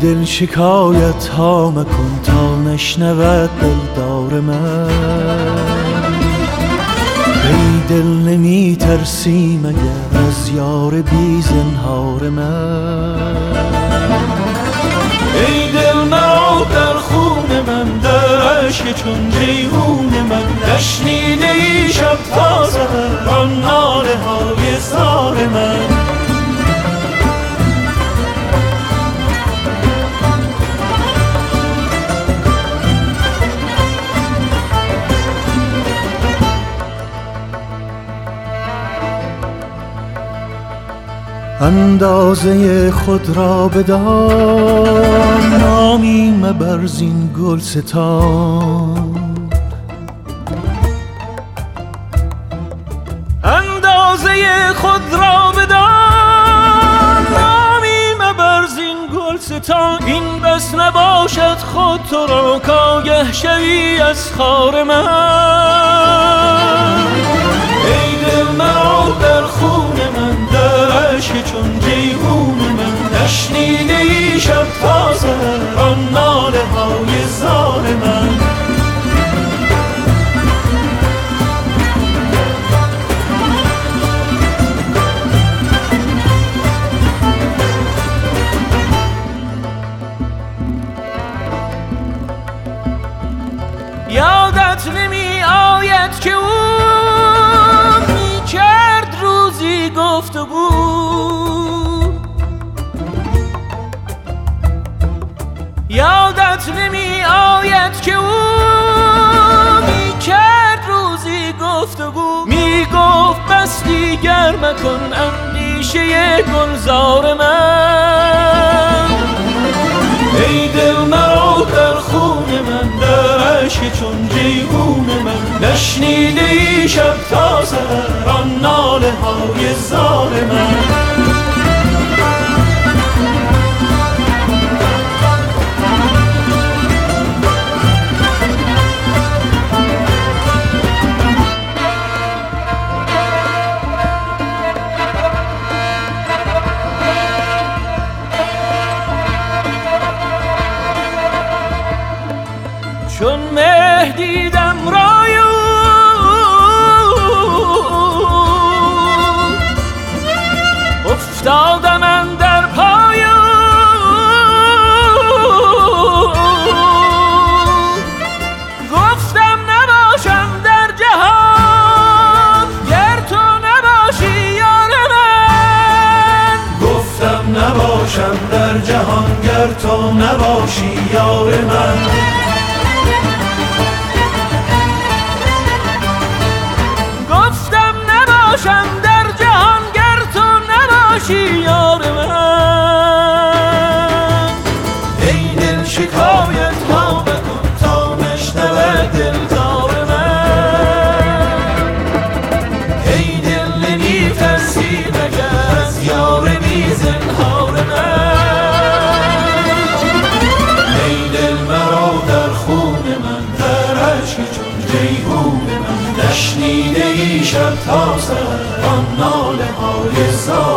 دل شکایت ها مکن تا نشنود دلدار من. ای دل نمی ترسی مگر از یار بی زنهار من. ای دل مرا در خون من، در عشق چون جیهون من، نشنیده ای شب تا سحر آن ناله های زار من. اندازه خود را بدان، نامی مبر زین گلستان. اندازه خود را بدان، نامی مبر زین گلستان. این بس نباشد خود تو را کآگه شوی از خار من. ای دل مرا در خون من، در عشق چون جیهون من، نشنیده ای شب تا سحر آن ناله های زار من. یادت نمی آید که او می کرد روزی گفتگو. یادت نمی آید که او می کرد روزی گفتگو. می گفت بس دیگر مکن اندیشه گلزار من. ای دل مرا در خون من، در عشق چون جیهون من، نشنیده ای شب تا سحر آن ناله های زار من. چون مه دیدم رای افتادم اندر پای گفتم نباشم در جهان گر تو نباشی یار من. گفتم نباشم در جهان گر تو نباشی یار من. گفتم نباشم در جهان گر تو نباشی یار من. ای دل شکایت ها بکن تا نشنود دلدار من. ای دل نمی ترسی مگر از یار بی زنهار من. ای دل مرا در خون من، در عشق چون جیهون من، نشنیده ای شب تا سحر آن ناله های زار